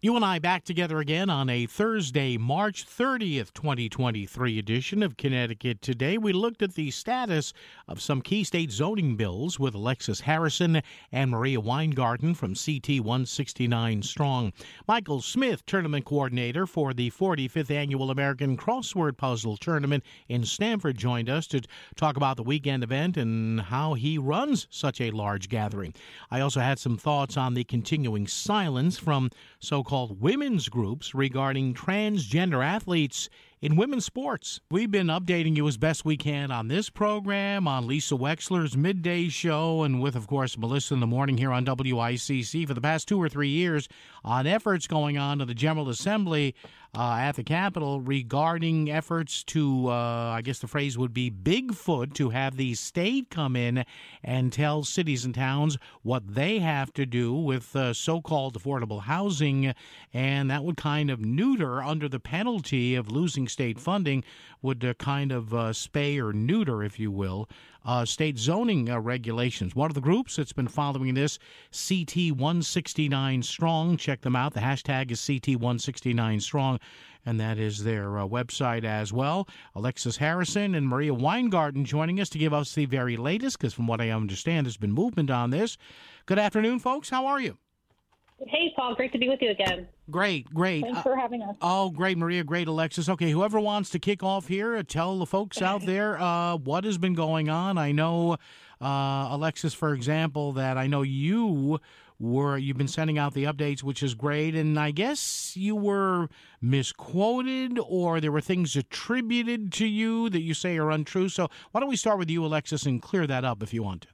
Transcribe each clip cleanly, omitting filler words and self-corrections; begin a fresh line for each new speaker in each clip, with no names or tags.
You and I back together again on a Thursday, March 30th, 2023 edition of Connecticut Today. We looked at the status of some key state zoning bills with Alexis Harrison and Maria Weingarten from CT 169 Strong. Michael Smith, tournament coordinator for the 45th Annual American Crossword Puzzle Tournament in Stamford, joined us to talk about the weekend event and how he runs such a large gathering. I also had some thoughts on the continuing silence from so-called women's groups regarding transgender athletes in women's sports. We've been updating you as best we can on this program, on Lisa Wexler's midday show, and with, of course, Melissa in the morning here on WICC for the past 2 or 3 years on efforts going on in the General Assembly at the Capitol regarding efforts to, I guess the phrase would be Bigfoot, to have the state come in and tell cities and towns what they have to do with so-called affordable housing, and that would kind of neuter, under the penalty of losing state funding, would kind of spay or neuter, if you will, state zoning regulations. One of the groups that's been following this, CT 169 Strong, check them out. The hashtag is CT 169 Strong, and that is their website as well. Alexis Harrison and Maria Weingarten joining us to give us the very latest, because from what I understand, there's been movement on this. Good afternoon, folks. How are you?
Hey, Paul. Great to be with you again.
Great.
Thanks for having us.
Oh, great, Maria. Great, Alexis. Okay, whoever wants to kick off here, tell the folks out there what has been going on. I know, Alexis, for example, that I know you've been sending out the updates, which is great, and I guess you were misquoted, or there were things attributed to you that you say are untrue. So why don't we start with you, Alexis, and clear that up if you want to.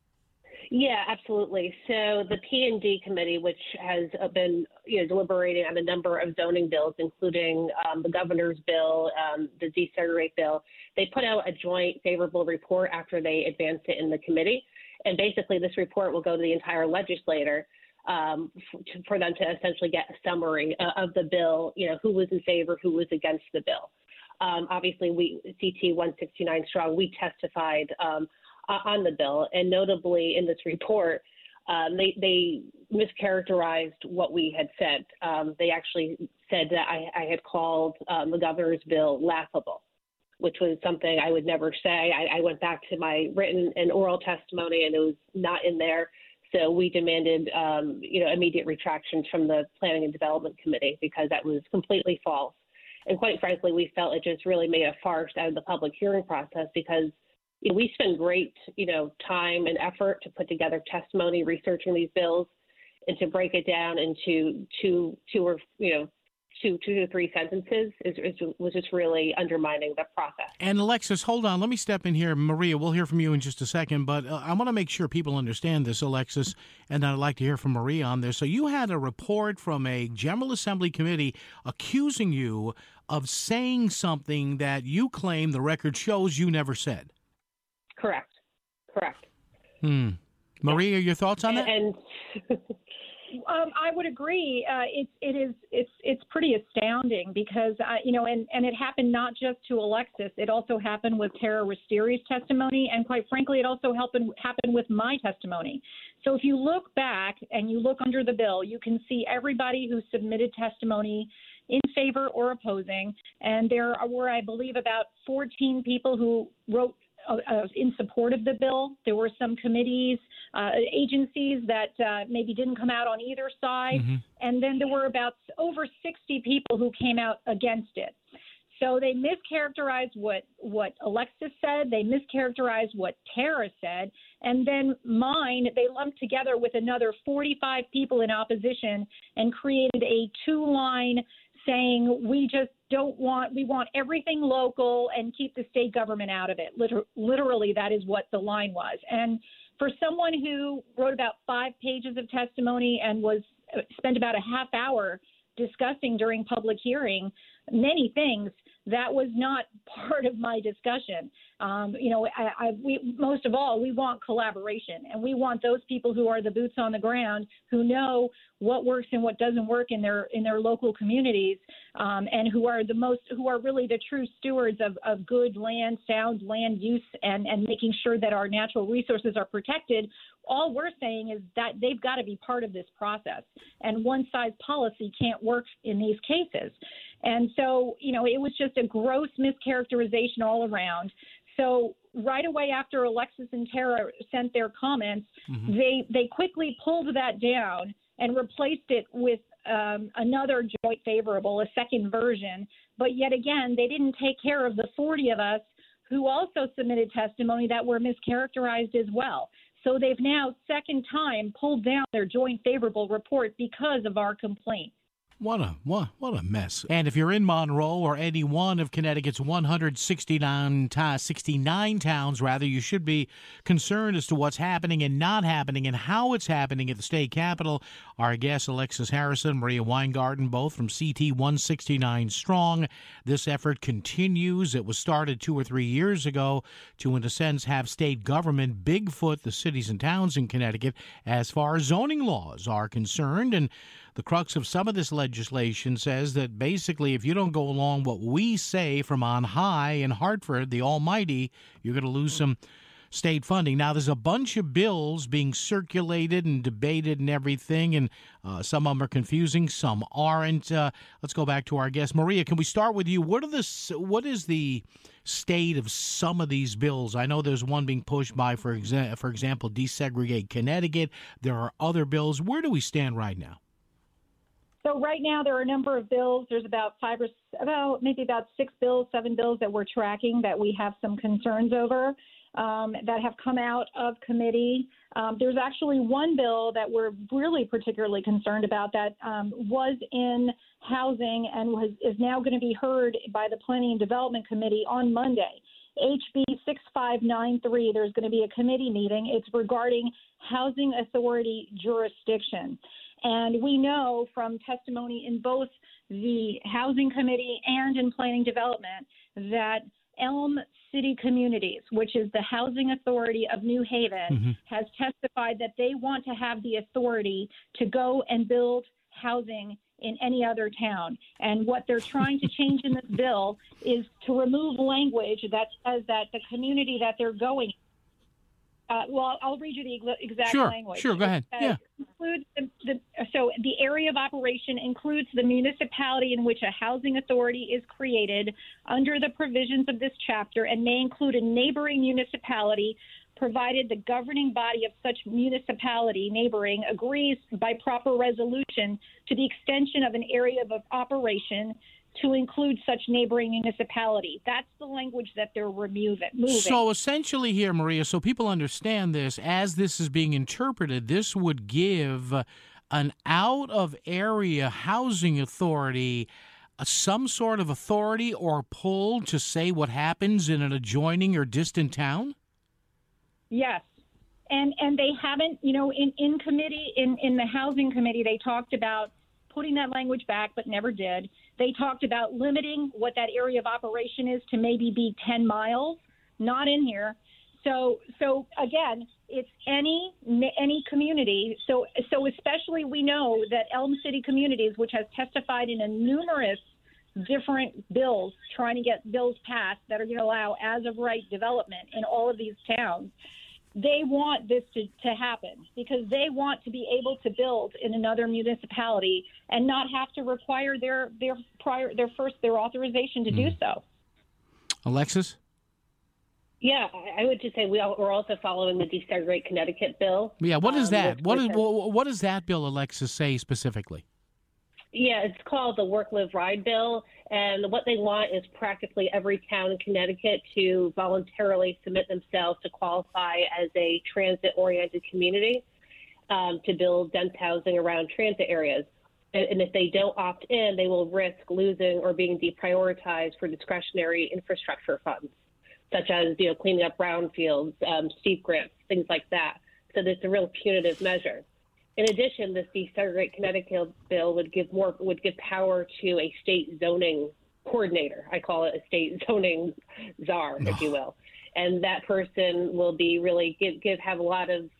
Yeah, absolutely. So the P&D committee, which has been deliberating on a number of zoning bills, including the governor's bill, the desegregate bill, they put out a joint favorable report after they advanced it in the committee. And basically this report will go to the entire legislature for them to essentially get a summary of the bill, who was in favor, who was against the bill. Obviously, CT 169 Strong, we testified on the bill, and notably in this report, they mischaracterized what we had said. They actually said that I had called the governor's bill laughable, which was something I would never say. I went back to my written and oral testimony, and it was not in there. So we demanded, immediate retractions from the Planning and Development Committee because that was completely false. And quite frankly, we felt it just really made a farce out of the public hearing process because we spend great, time and effort to put together testimony, researching these bills, and to break it down into two to three sentences was just really undermining the process.
And Alexis, hold on. Let me step in here. Maria, we'll hear from you in just a second, but I want to make sure people understand this, Alexis, and I'd like to hear from Maria on this. So you had a report from a General Assembly committee accusing you of saying something that you claim the record shows you never said.
Correct.
Maria, your thoughts on that?
And I would agree. It's pretty astounding because and it happened not just to Alexis. It also happened with Tara Ristiri's testimony, and quite frankly, it also happened with my testimony. So if you look back and you look under the bill, you can see everybody who submitted testimony in favor or opposing, and there were, I believe, about 14 people who wrote in support of the bill. There were some committees, agencies that maybe didn't come out on either side. Mm-hmm. And then there were about over 60 people who came out against it. So they mischaracterized what Alexis said. They mischaracterized what Tara said. And then mine, they lumped together with another 45 people in opposition and created a two-line saying we want everything local and keep the state government out of it. Literally, that is what the line was. And for someone who wrote about 5 pages of testimony and spent about a half hour discussing during public hearing, many things, that was not part of my discussion. We most of all, we want collaboration, and we want those people who are the boots on the ground, who know what works and what doesn't work in their local communities, and who are really the true stewards of good land, sound land use, and making sure that our natural resources are protected. All we're saying is that they've got to be part of this process, and one-size policy can't work in these cases. And so, it was just a gross mischaracterization all around. So right away after Alexis and Tara sent their comments, they quickly pulled that down and replaced it with another joint favorable, a second version. But yet again, they didn't take care of the 40 of us who also submitted testimony that were mischaracterized as well. So they've now, second time, pulled down their joint favorable report because of our complaint.
What a mess. And if you're in Monroe or any one of Connecticut's 169 towns, you should be concerned as to what's happening and not happening and how it's happening at the state capitol. Our guests, Alexis Harrison, Maria Weingarten, both from CT 169 Strong. This effort continues. It was started 2 or 3 years ago to, in a sense, have state government Bigfoot the cities and towns in Connecticut as far as zoning laws are concerned. And the crux of some of this legislation says that basically if you don't go along what we say from on high in Hartford, the almighty, you're going to lose some state funding. Now, there's a bunch of bills being circulated and debated and everything, and some of them are confusing, some aren't. Let's go back to our guest. Maria, can we start with you? What is the state of some of these bills? I know there's one being pushed by, for example, Desegregate Connecticut. There are other bills. Where do we stand right now?
So right now there are a number of bills. There's about 6 bills, 7 bills that we're tracking that we have some concerns over that have come out of committee. There's actually one bill that we're really particularly concerned about that was in housing and is now going to be heard by the Planning and Development Committee on Monday. HB 6593, there's going to be a committee meeting. It's regarding housing authority jurisdiction. And we know from testimony in both the Housing Committee and in Planning Development that Elm City Communities, which is the housing authority of New Haven, has testified that they want to have the authority to go and build housing in any other town. And what they're trying to change in this bill is to remove language that says that the community that they're going I'll read you the exact language.
Sure, go ahead.
So the area of operation includes the municipality in which a housing authority is created under the provisions of this chapter and may include a neighboring municipality, provided the governing body of such municipality neighboring agrees by proper resolution to the extension of an area of operation to include such neighboring municipality. That's the language that they're moving.
So essentially here, Maria, so people understand this, as this is being interpreted, this would give an out-of-area housing authority some sort of authority or pull to say what happens in an adjoining or distant town?
Yes. And they haven't, in committee, in the Housing Committee, they talked about putting that language back, but never did. They talked about limiting what that area of operation is to maybe be 10 miles, not in here. So again, it's any community. So especially we know that Elm City Communities, which has testified in a numerous different bills, trying to get bills passed that are going to allow as of right development in all of these towns, they want this to happen because they want to be able to build in another municipality and not have to require their authorization to do so.
Alexis?
Yeah, I would just say we're also following the Desegregate Connecticut bill.
Yeah, what is that? What does that bill, Alexis, say specifically?
Yeah, it's called the Work, Live, Ride bill, and what they want is practically every town in Connecticut to voluntarily submit themselves to qualify as a transit-oriented community to build dense housing around transit areas. And if they don't opt in, they will risk losing or being deprioritized for discretionary infrastructure funds, such as cleaning up brownfields, steep grants, things like that. So it's a real punitive measure. In addition, this Desegregate Connecticut bill would give power to a state zoning coordinator. I call it a state zoning czar, if you will. And that person will be really have a lot of,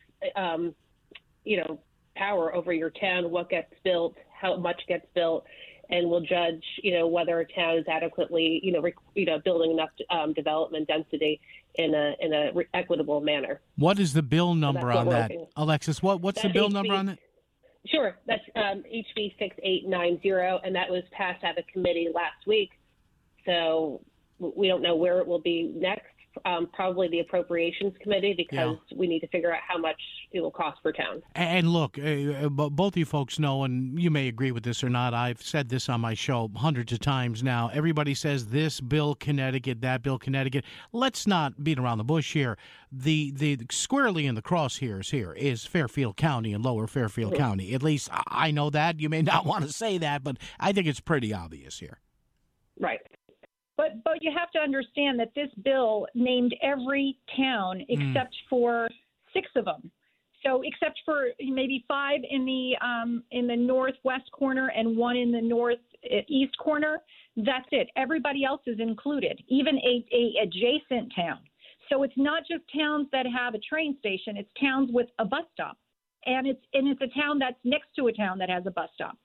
power over your town, what gets built, how much gets built, and will judge, whether a town is adequately, building enough development density in a equitable manner.
What is the bill number on that, Alexis? What's the bill number on that?
Sure, that's HB 6890, and that was passed out of committee last week. So we don't know where it will be next. Probably the Appropriations Committee, because we need to figure out how much it will cost for towns. And
look, both you folks know, and you may agree with this or not, I've said this on my show hundreds of times now. Everybody says this bill Connecticut, that bill Connecticut. Let's not beat around the bush here. The squarely in the crosshairs here is Fairfield County and Lower Fairfield County. At least I know that. You may not want to say that, but I think it's pretty obvious here.
Right.
But you have to understand that this bill named every town except for 6 of them. So except for maybe 5 in the northwest corner and 1 in the northeast corner, that's it. Everybody else is included, even a adjacent town. So it's not just towns that have a train station; it's towns with a bus stop, and it's a town that's next to a town that has a bus stop.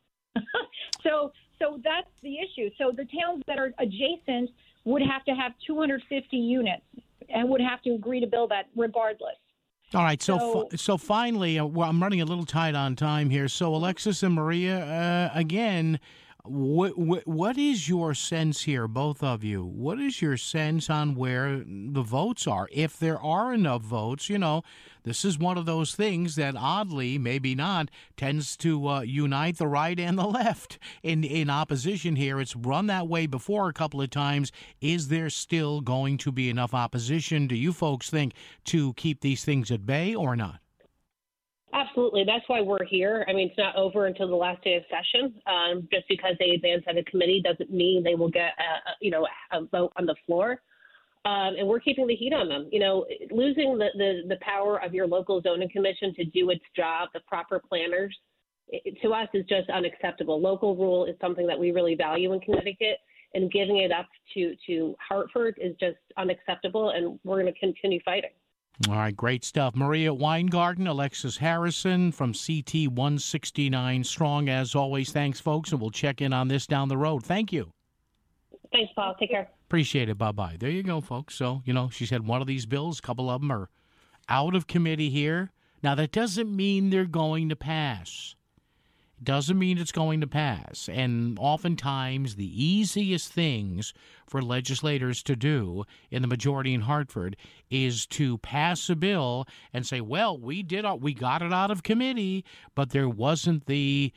So that's the issue. So the towns that are adjacent would have to have 250 units and would have to agree to build that regardless.
All right. So finally, I'm running a little tight on time here. So Alexis and Maria, again, what is your sense here, both of you? What is your sense on where the votes are? If there are enough votes, this is one of those things that oddly, maybe not, tends to unite the right and the left in opposition here. It's run that way before a couple of times. Is there still going to be enough opposition, do you folks think, to keep these things at bay or not?
Absolutely. That's why we're here. I mean, it's not over until the last day of session. Just because they advance at a committee doesn't mean they will get a vote on the floor. And we're keeping the heat on them. Losing the power of your local zoning commission to do its job, the proper planners, to us is just unacceptable. Local rule is something that we really value in Connecticut, and giving it up to Hartford is just unacceptable, and we're going to continue fighting.
All right, great stuff. Maria Weingarten, Alexis Harrison from CT 169 Strong. As always, thanks, folks, and we'll check in on this down the road. Thank you.
Thanks, Paul. Take care.
Appreciate it. Bye-bye. There you go, folks. So, she said one of these bills, a couple of them are out of committee here. Now, that doesn't mean they're going to pass. It doesn't mean it's going to pass. And oftentimes, the easiest things for legislators to do in the majority in Hartford is to pass a bill and say, well, we got it out of committee, but there wasn't the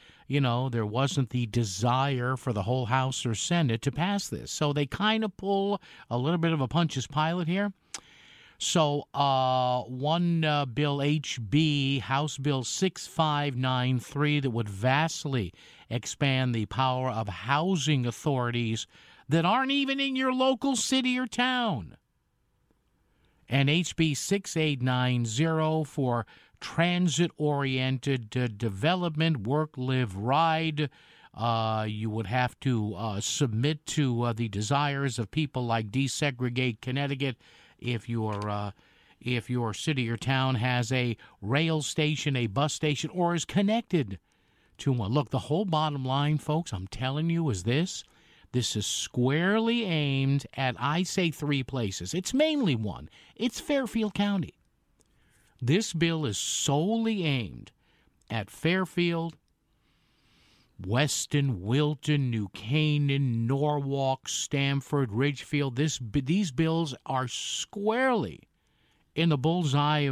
desire for the whole House or Senate to pass this. So they kind of pull a little bit of a Pontius Pilate here. So one bill, HB, House Bill 6593, that would vastly expand the power of housing authorities that aren't even in your local city or town. And HB 6890 for transit-oriented development, work, live, ride. You would have to submit to the desires of people like Desegregate Connecticut. If your city or town has a rail station, a bus station, or is connected to one. Look, the whole bottom line, folks, I'm telling you, is this. This is squarely aimed at, I say, 3 places. It's mainly one. It's Fairfield County. This bill is solely aimed at Fairfield, Weston, Wilton, New Canaan, Norwalk, Stamford, Ridgefield. These bills are squarely in the bullseye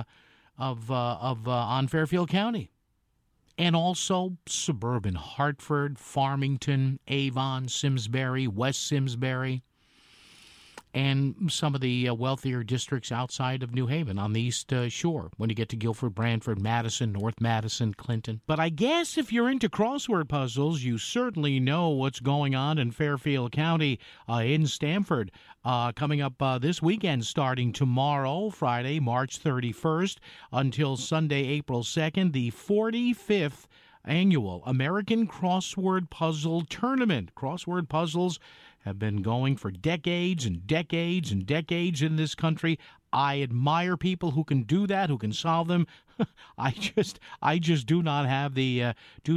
on Fairfield County, and also suburban Hartford, Farmington, Avon, Simsbury, West Simsbury, and some of the wealthier districts outside of New Haven on the East Shore when you get to Guilford, Branford, Madison, North Madison, Clinton. But I guess if you're into crossword puzzles, you certainly know what's going on in Fairfield County in Stamford. Coming up this weekend, starting tomorrow, Friday, March 31st, until Sunday, April 2nd, the 45th annual American Crossword Puzzle Tournament. Crossword puzzles have been going for decades and decades and decades in this country. I admire people who can do that, who can solve them. I just do not have the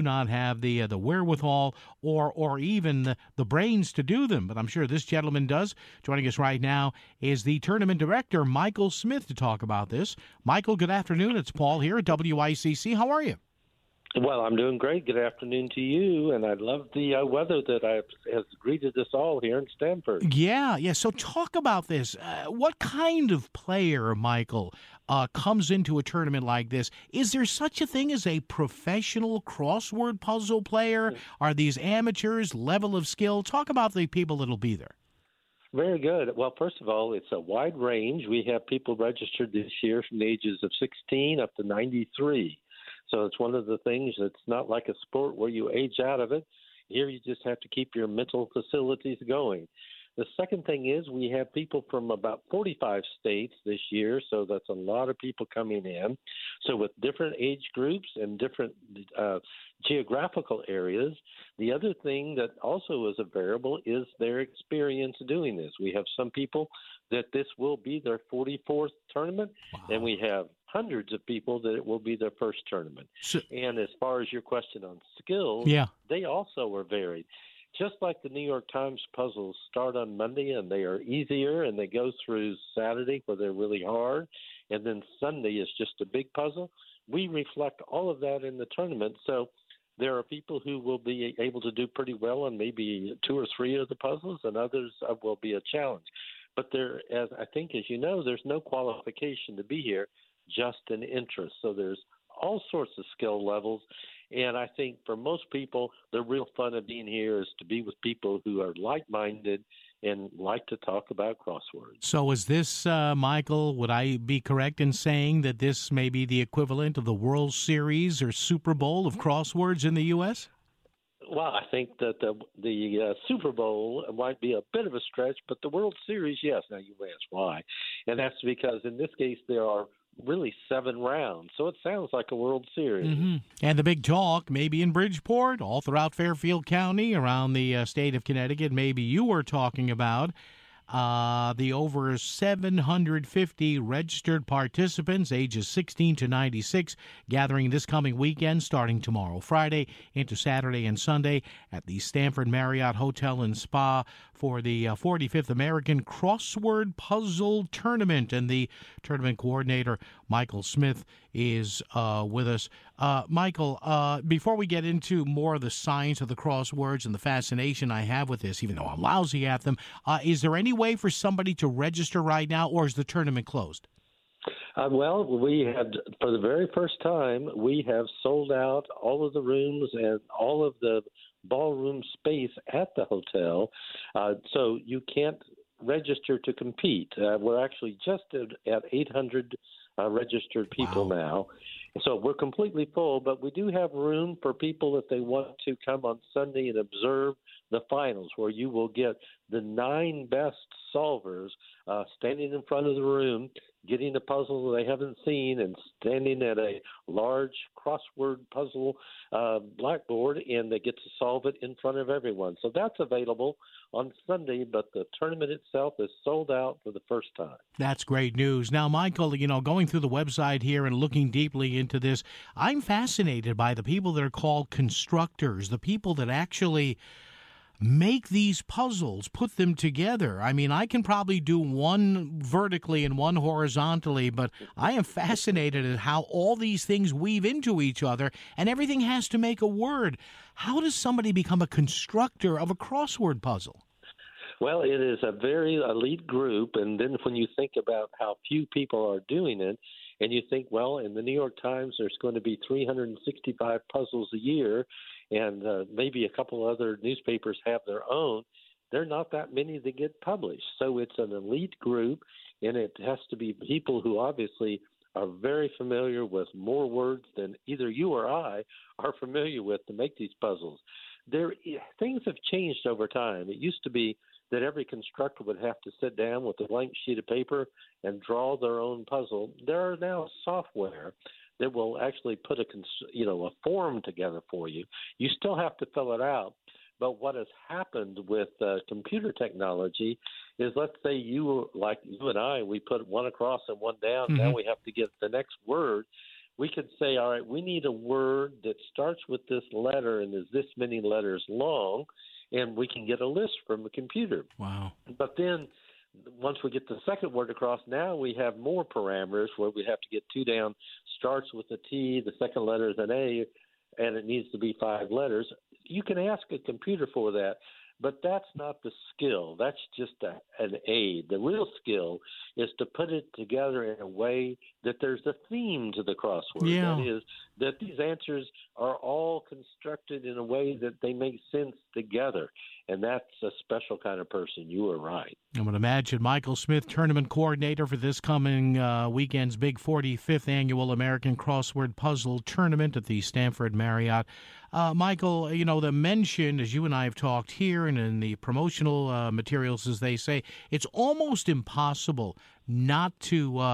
wherewithal or even the brains to do them. But I'm sure this gentleman does. Joining us right now is the tournament director, Michael Smith, to talk about this. Michael, good afternoon. It's Paul here at WICC. How are you?
Well, I'm doing great. Good afternoon to you, and I love the weather that has greeted us all here in Stamford.
Yeah. So talk about this. What kind of player, Michael, comes into a tournament like this? Is there such a thing as a professional crossword puzzle player? Are these amateurs, level of skill? Talk about the people that'll be there.
Very good. Well, first of all, it's a wide range. We have people registered this year from the ages of 16 up to 93. So it's one of the things that's not like a sport where you age out of it. Here you just have to keep your mental facilities going. The second thing is we have people from about 45 states this year, so that's a lot of people coming in. So with different age groups and different geographical areas. The other thing that also is a variable is their experience doing this. We have some people that this will be their 44th tournament, and we have hundreds of people that it will be their first tournament. And as far as your question on skills, they also are varied. Just like the New York Times puzzles start on Monday and they are easier, and they go through Saturday where they're really hard, and then Sunday is just a big puzzle, we reflect all of that in the tournament. So there are people who will be able to do pretty well on maybe 2 or 3 of the puzzles, and others will be a challenge. But there, as I think, as you know, there's no qualification to be here, just an interest. So there's all sorts of skill levels. And I think for most people, the real fun of being here is to be with people who are like-minded and like to talk about crosswords.
So is this, Michael, would I be correct in saying that this may be the equivalent of the World Series or Super Bowl of crosswords in the U.S.?
Well, I think that the Super Bowl might be a bit of a stretch, but the World Series, yes. Now you ask why. And that's because in this case there are really 7 rounds, so it sounds like a World Series.
Mm-hmm. And the big talk, maybe in Bridgeport, all throughout Fairfield County, around the state of Connecticut, maybe you were talking about the over 750 registered participants, ages 16 to 96, gathering this coming weekend, starting tomorrow, Friday, into Saturday and Sunday at the Stamford Marriott Hotel and Spa for the 45th American Crossword Puzzle Tournament. And the tournament coordinator, Michael Smith, is with us. Michael, before we get into more of the science of the crosswords and the fascination I have with this, even though I'm lousy at them, is there any way for somebody to register right now, or is the tournament closed?
Well, we had, for the very first time, we have sold out all of the rooms and all of the ballroom space at the hotel, so you can't register to compete. We're actually just at 800 registered people now. So we're completely full, but we do have room for people if they want to come on Sunday and observe the finals, where you will get the 9 best solvers standing in front of the room, getting a puzzle they haven't seen, and standing at a large crossword puzzle blackboard, and they get to solve it in front of everyone. So that's available on Sunday, but the tournament itself is sold out for the first time. That's
great news. Now, Michael, going through the website here and looking deeply into this, I'm fascinated by the people that are called constructors, the people that actually make these puzzles, put them together. I mean, I can probably do one vertically and one horizontally, but I am fascinated at how all these things weave into each other, and everything has to make a word. How does somebody become a constructor of a crossword puzzle?
Well, it is a very elite group, and then when you think about how few people are doing it, and you think, well, in the New York Times, there's going to be 365 puzzles a year, and maybe a couple other newspapers have their own. There are not that many that get published. So it's an elite group, and it has to be people who obviously are very familiar with more words than either you or I are familiar with to make these puzzles. Things have changed over time. It used to be that every constructor would have to sit down with a blank sheet of paper and draw their own puzzle. There are now software that will actually put a form together for you. You still have to fill it out. But what has happened with computer technology is, let's say you and I, we put one across and one down.
Mm-hmm.
Now we have to get the next word. We could say, all right, we need a word that starts with this letter and is this many letters long, and we can get a list from the computer.
Wow.
But then once we get the second word across, now we have more parameters where we have to get two down, starts with a T, the second letter is an A, and it needs to be 5 letters. You can ask a computer for that, but that's not the skill. That's just an aid. The real skill is to put it together in a way that there's a theme to the crossword.
Yeah.
That is, that these answers are all constructed in a way that they make sense together. And that's a special kind of person. You are right.
I would imagine. Michael Smith, tournament coordinator for this coming weekend's big 45th annual American Crossword Puzzle Tournament at the Stanford Marriott. Michael, the mention, as you and I have talked here and in the promotional materials, as they say, it's almost impossible not to,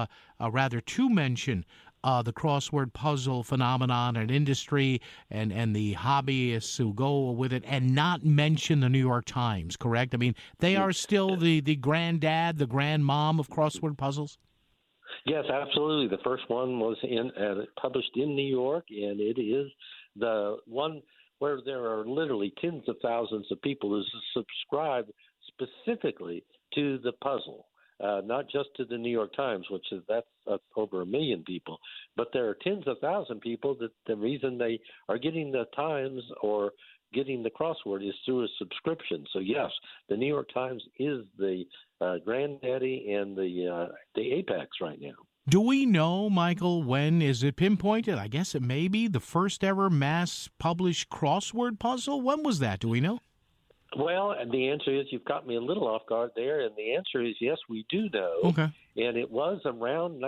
to mention the crossword puzzle phenomenon and industry and the hobbyists who go with it and not mention the New York Times, correct? I mean, they are still the granddad, the grandmom of crossword puzzles?
Yes, absolutely. The first one was published in New York, and it is the one where there are literally tens of thousands of people who subscribe specifically to the puzzle. Not just to the New York Times, that's over 1 million people, but there are tens of thousands of people that the reason they are getting the Times or getting the crossword is through a subscription. So yes, the New York Times is the granddaddy and the apex right now.
Do we know, Michael, when is it pinpointed? I guess it may be the first ever mass published crossword puzzle. When was that? Do we know?
Well, and the answer is, you've got me a little off guard there, and the answer is yes, we do know.
Okay.
And it was around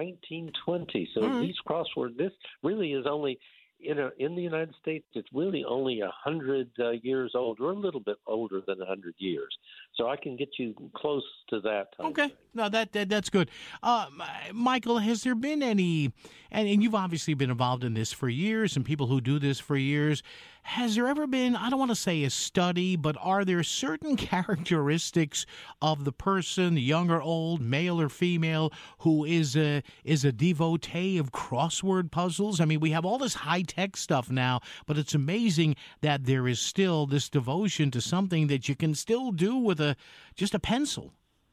1920. So
right.
These crosswords, this really is only, in the United States, it's really only 100 years old, or a little bit older than 100 years. So I can get you close to that time.
Okay.
Frame.
No, that's good. Michael, has there been any, and you've obviously been involved in this for years and people who do this for years, has there ever been, I don't want to say a study, but are there certain characteristics of the person, young or old, male or female, who is a devotee of crossword puzzles? I mean, we have all this high-tech stuff now, but it's amazing that there is still this devotion to something that you can still do with just a pencil.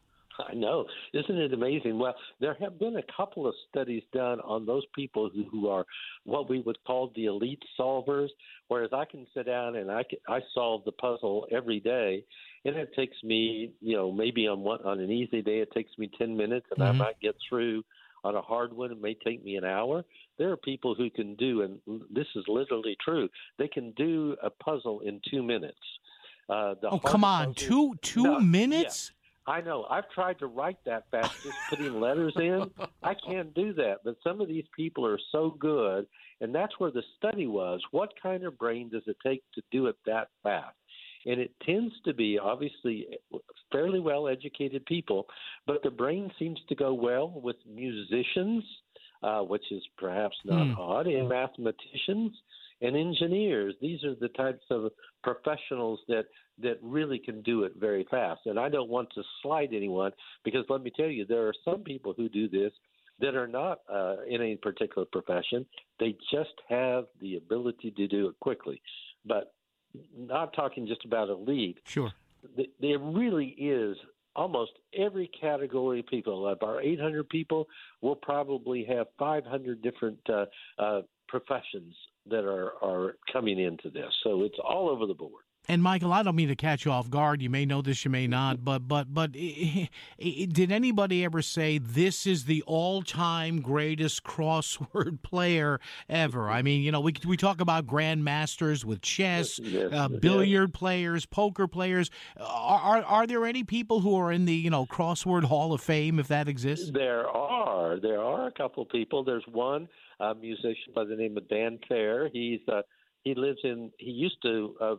I know. Isn't it amazing? Well, there have been a couple of studies done on those people who are what we would call the elite solvers, whereas I can sit down and I solve the puzzle every day, and it takes me, maybe on an easy day it takes me 10 minutes, and I might get through. On a hard one, it may take me an hour. There are people who can do, and this is literally true, they can do a puzzle in 2 minutes.
Come on, two minutes?
Yeah. I know. I've tried to write that fast, just putting letters in. I can't do that. But some of these people are so good, and that's where the study was. What kind of brain does it take to do it that fast? And it tends to be, obviously, fairly well-educated people, but the brain seems to go well with musicians, which is perhaps not odd, and mathematicians and engineers. These are the types of professionals that really can do it very fast. And I don't want to slight anyone, because let me tell you, there are some people who do this that are not in any particular profession. They just have the ability to do it quickly. But not talking just about elite.
Sure.
There really is almost every category of people. Of our 800 people, we'll probably have 500 different professions that are coming into this. So it's all over the board.
And Michael, I don't mean to catch you off guard. You may know this, you may not. But did anybody ever say this is the all-time greatest crossword player ever? I mean, we talk about grandmasters with chess, billiard players, poker players. Are there any people who are in the crossword Hall of Fame, if that exists?
There are a couple of people. There's one musician by the name of Dan Fair. He used to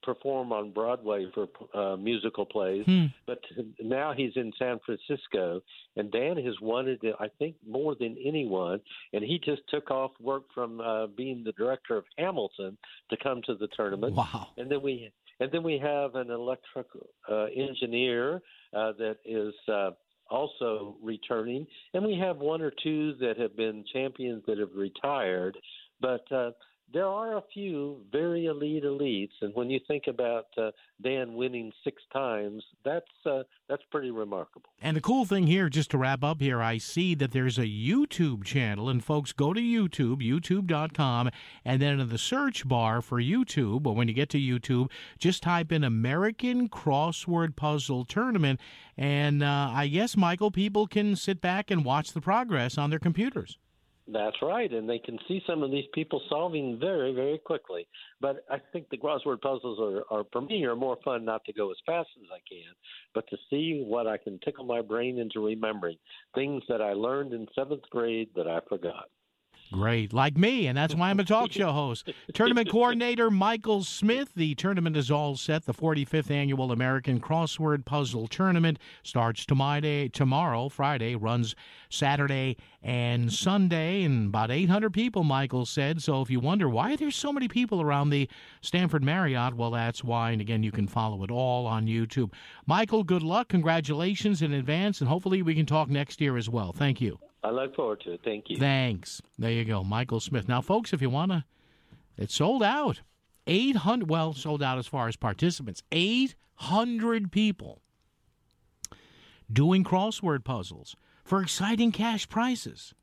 perform on Broadway for musical plays, but now he's in San Francisco, and Dan has wanted it, I think, more than anyone, and he just took off work from being the director of Hamilton to come to the tournament.
Wow!
And then we have an electrical engineer that is also returning, and we have one or two that have been champions that have retired, but there are a few very elite elites, and when you think about Dan winning 6 times, that's pretty remarkable.
And the cool thing here, just to wrap up here, I see that there's a YouTube channel, and folks, go to YouTube, youtube.com, and then in the search bar for YouTube, or when you get to YouTube, just type in American Crossword Puzzle Tournament, and I guess, Michael, people can sit back and watch the progress on their computers.
That's right, and they can see some of these people solving very, very quickly. But I think the crossword puzzles are for me, are more fun not to go as fast as I can, but to see what I can tickle my brain into remembering, things that I learned in 7th grade that I forgot.
Great, like me, and that's why I'm a talk show host. Tournament coordinator Michael Smith. The tournament is all set. The 45th Annual American Crossword Puzzle Tournament starts tomorrow, Friday, runs Saturday and Sunday, and about 800 people, Michael said. So if you wonder why there's so many people around the Stanford Marriott, well, that's why. And again, you can follow it all on YouTube. Michael, good luck. Congratulations in advance, and hopefully we can talk next year as well. Thank you.
I look forward to it. Thank you.
Thanks. There you go, Michael Smith. Now, folks, if you want to, it's sold out. 800, well, sold out as far as participants. 800 people doing crossword puzzles for exciting cash prizes.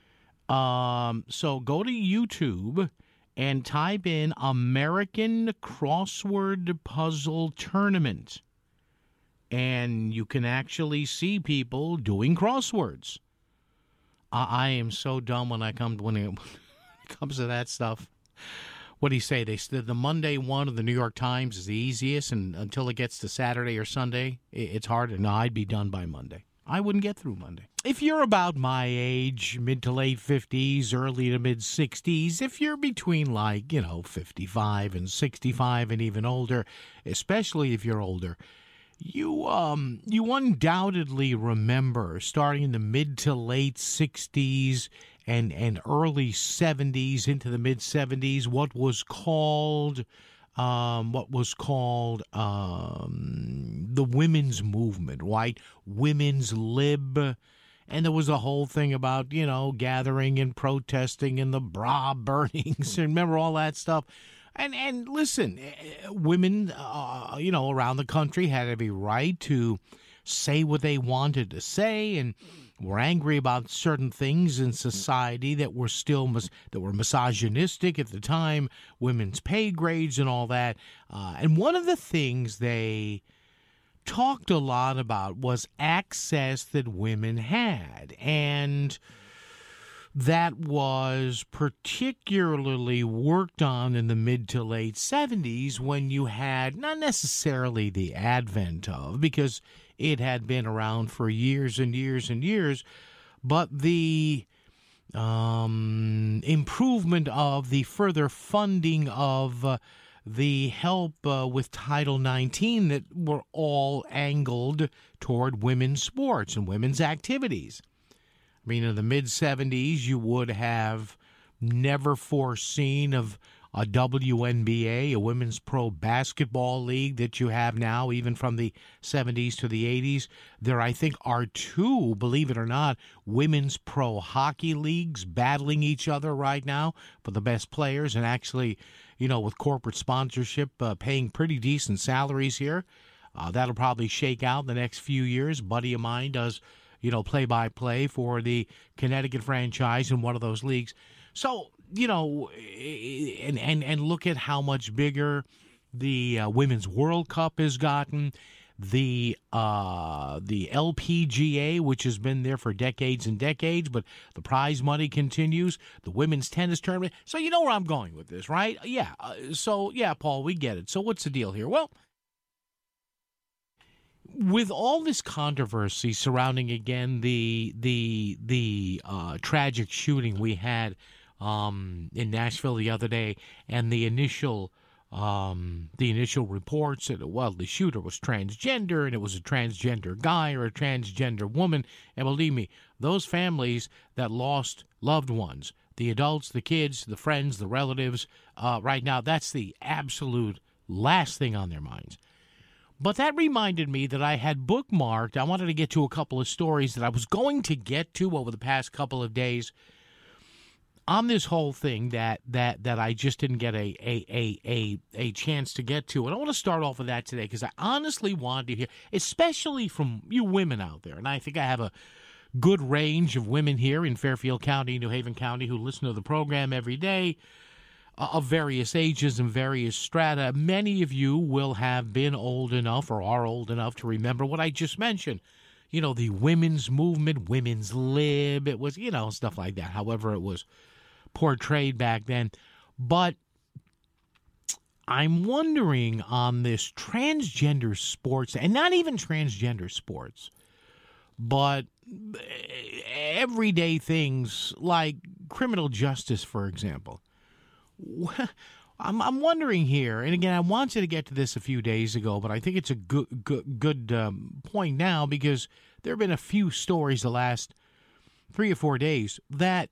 So go to YouTube and type in American Crossword Puzzle Tournament, and you can actually see people doing crosswords. I am so dumb when it comes to that stuff. What do you say? The Monday one of the New York Times is the easiest, and until it gets to Saturday or Sunday, it's hard. No, I'd be done by Monday. I wouldn't get through Monday. If you're about my age, mid to late 50s, early to mid 60s, if you're between 55 and 65 and even older, especially if you're older, you undoubtedly remember, starting in the mid to late 60s and early 70s into the mid 70s, what was called the women's movement, right? Women's lib. And there was a whole thing about, gathering and protesting and the bra burnings. Remember all that stuff? And listen, women, around the country had every right to say what they wanted to say, and were angry about certain things in society that were misogynistic at the time, women's pay grades and all that. And one of the things they talked a lot about was access that women had, and that was particularly worked on in the mid to late 70s, when you had not necessarily the advent of, because it had been around for years and years and years, but the improvement of the further funding of the help with Title 19 that were all angled toward women's sports and women's activities. I mean, in the mid-70s, you would have never foreseen of a WNBA, a women's pro basketball league that you have now, even from the 70s to the 80s. There, I think, are 2, believe it or not, women's pro hockey leagues battling each other right now for the best players, and actually, with corporate sponsorship paying pretty decent salaries here. That'll probably shake out in the next few years. A buddy of mine does play-by-play for the Connecticut franchise in one of those leagues. So, and look at how much bigger the Women's World Cup has gotten. The LPGA, which has been there for decades and decades, but the prize money continues. The women's tennis tournament. So you know where I'm going with this, right? Yeah. Paul, we get it. So what's the deal here? Well, with all this controversy surrounding, again, the tragic shooting we had in Nashville the other day, and the initial the initial reports that, well, the shooter was transgender and it was a transgender guy or a transgender woman. And believe me, those families that lost loved ones, the adults, the kids, the friends, the relatives, right now, that's the absolute last thing on their minds. But that reminded me that I had bookmarked. I wanted to get to a couple of stories that I was going to get to over the past couple of days on this whole thing that I just didn't get a chance to get to. And I want to start off with that today because I honestly wanted to hear, especially from you women out there, and I think I have a good range of women here in Fairfield County, New Haven County, who listen to the program every day, of various ages and various strata. Many of you will have been old enough or are old enough to remember what I just mentioned. You know, the women's movement, women's lib, it was, you know, stuff like that, however it was portrayed back then. But I'm wondering on this transgender sports, and not even transgender sports, but everyday things like criminal justice, for example. I'm wondering here, and again, I wanted to get to this a few days ago, but I think it's a good point now because there have been a few stories the last 3 or 4 days that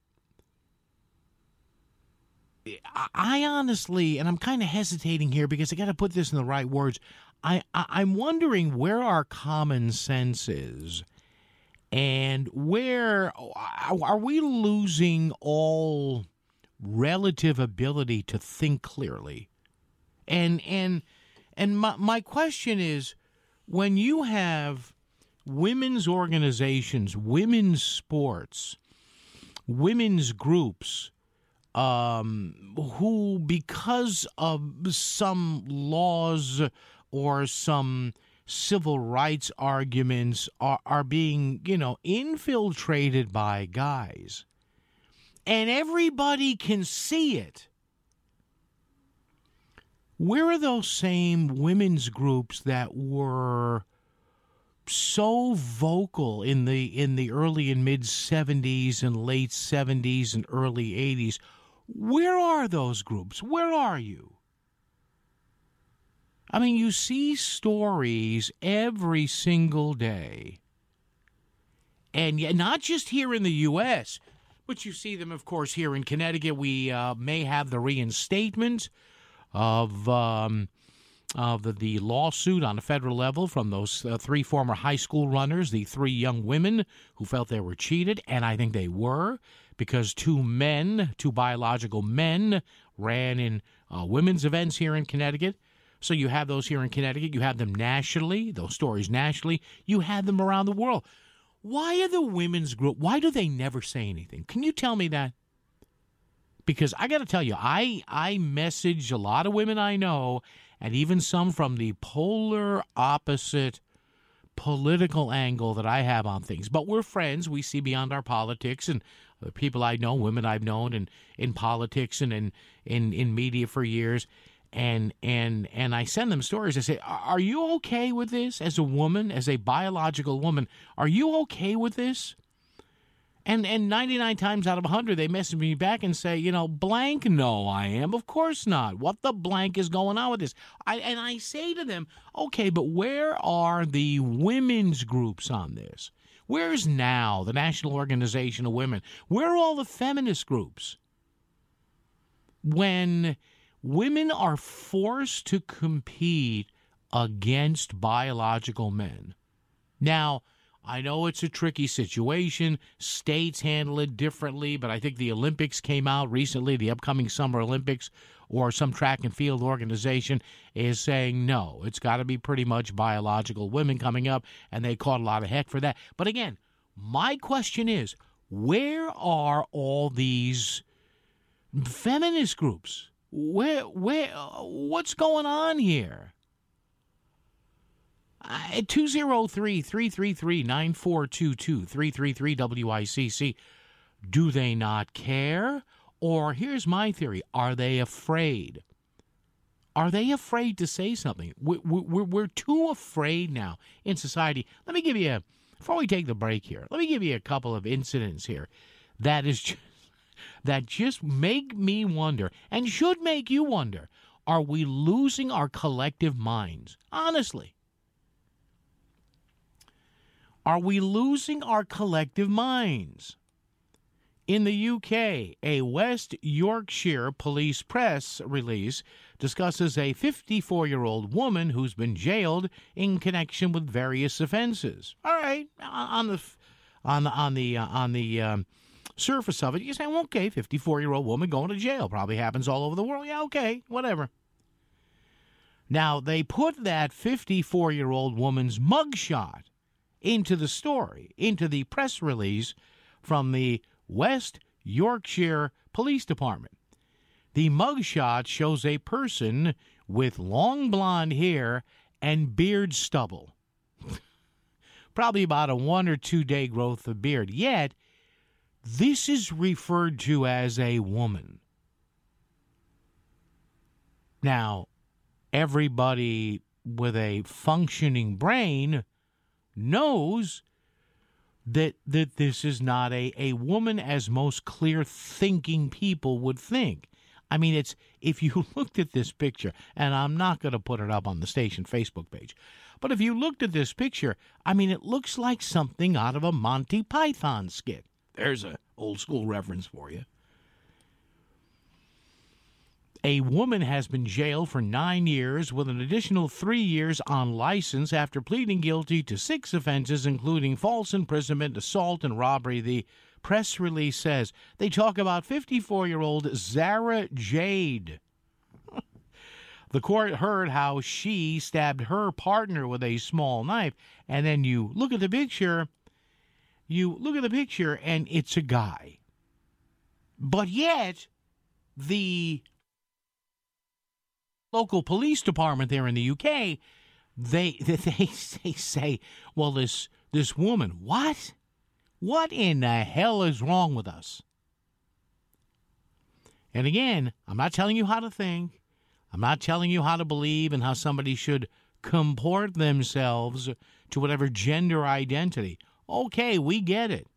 I honestly, and I'm kind of hesitating here because I got to put this in the right words. I'm wondering where our common sense is, and where are we losing all relative ability to think clearly? And my question is, when you have women's organizations, women's sports, women's groups, who, because of some laws or some civil rights arguments, are being, you know, infiltrated by guys, and everybody can see it. Where are those same women's groups that were so vocal in the early and mid 70s and late 70s and early 80s? Where are those groups? Where are you? I mean, you see stories every single day. And yet, not just here in the U.S., but you see them, of course, here in Connecticut. We may have the reinstatement of the lawsuit on a federal level from those 3 former high school runners, the 3 young women who felt they were cheated, and I think they were, because 2 biological men, ran in women's events here in Connecticut. So you have those here in Connecticut. You have them nationally, those stories nationally. You have them around the world. Why are the women's group, why do they never say anything? Can you tell me that? Because I got to tell you, I message a lot of women I know, and even some from the polar opposite political angle that I have on things. But we're friends. We see beyond our politics, and the people I know, women I've known in politics and in media for years. And I send them stories. I say, are you okay with this as a woman, as a biological woman? Are you okay with this? And 99 times out of 100, they message me back and say, you know, blank, no, I am. Of course not. What the blank is going on with this? And I say to them, okay, but where are the women's groups on this? Where's NOW, the National Organization of Women? Where are all the feminist groups? When women are forced to compete against biological men. Now, I know it's a tricky situation. States handle it differently, but I think the Olympics came out recently, the upcoming Summer Olympics, or some track and field organization is saying, no, it's got to be pretty much biological women coming up, and they caught a lot of heck for that. But again, my question is, where are all these feminist groups? What's going on here? 203-333-9422, 333-WICC. Do they not care? Or here's my theory. Are they afraid? Are they afraid to say something? We're too afraid now in society. Let me give you, before we take the break here, let me give you a couple of incidents here that just make me wonder, and should make you wonder, Are we losing our collective minds? Honestly. Are we losing our collective minds? In the UK, a West Yorkshire police press release discusses a 54-year-old woman who's been jailed in connection with various offenses. All right, on the surface of it, you say, well, okay, 54-year-old woman going to jail. Probably happens all over the world. Yeah, okay, whatever. Now, they put that 54-year-old woman's mugshot into the story, into the press release from the West Yorkshire Police Department. The mugshot shows a person with long blonde hair and beard stubble. Probably about a 1 or 2 day growth of beard. Yet, this is referred to as a woman. Now, everybody with a functioning brain knows that this is not a woman as most clear-thinking people would think. I mean, it's if you looked at this picture, and I'm not going to put it up on the station Facebook page, but if you looked at this picture, I mean, it looks like something out of a Monty Python skit. There's an old-school reference for you. A woman has been jailed for 9 years with an additional 3 years on license after pleading guilty to 6 offenses, including false imprisonment, assault, and robbery. The press release says they talk about 54-year-old Zara Jade. The court heard how she stabbed her partner with a small knife, and then you look at the picture, and it's a guy. But yet, the local police department there in the UK, they say, well, this woman, what in the hell is wrong with us? And again, I'm not telling you how to think. I'm not telling you how to believe and how somebody should comport themselves to whatever gender identity. Okay, we get it.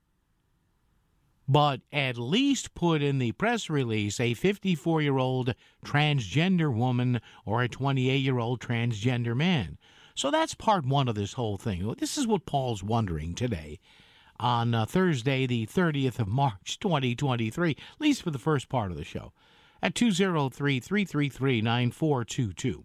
But at least put in the press release a 54-year-old transgender woman or a 28-year-old transgender man. So that's part one of this whole thing. This is what Paul's wondering today on Thursday, the 30th of March, 2023, at least for the first part of the show, at 203-333-9422,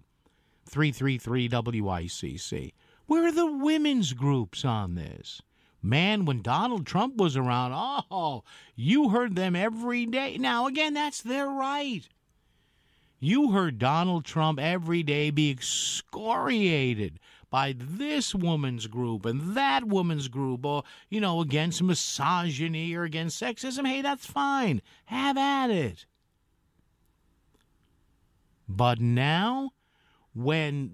333-WICC. Where are the women's groups on this? Man, when Donald Trump was around, you heard them every day. Now, again, that's their right. You heard Donald Trump every day be excoriated by this woman's group and that woman's group, or, against misogyny or against sexism. Hey, that's fine. Have at it. But now, when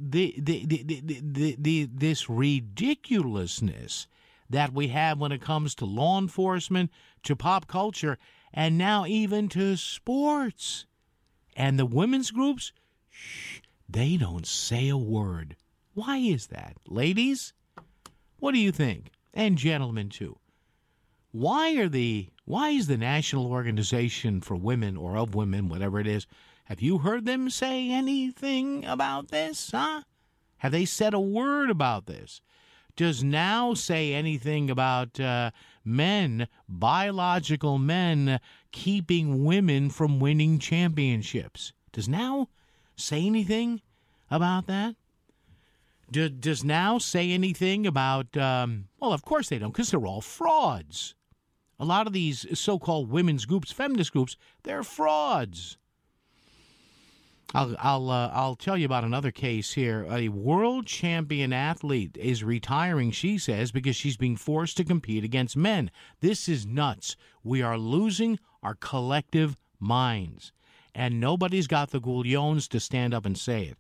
this ridiculousness that we have when it comes to law enforcement, to pop culture, and now even to sports. And the women's groups, they don't say a word. Why is that? Ladies, what do you think? And gentlemen, too. Why is the National Organization for Women or of Women, whatever it is, have you heard them say anything about this, huh? Have they said a word about this? Does Now say anything about men, biological men, keeping women from winning championships? Does Now say anything about that? Does Now say anything about, well, of course they don't, because they're all frauds. A lot of these so-called women's groups, feminist groups, they're frauds. I'll tell you about another case here. A world champion athlete is retiring, she says, because she's being forced to compete against men. This is nuts. We are losing our collective minds. And nobody's got the gullions to stand up and say it.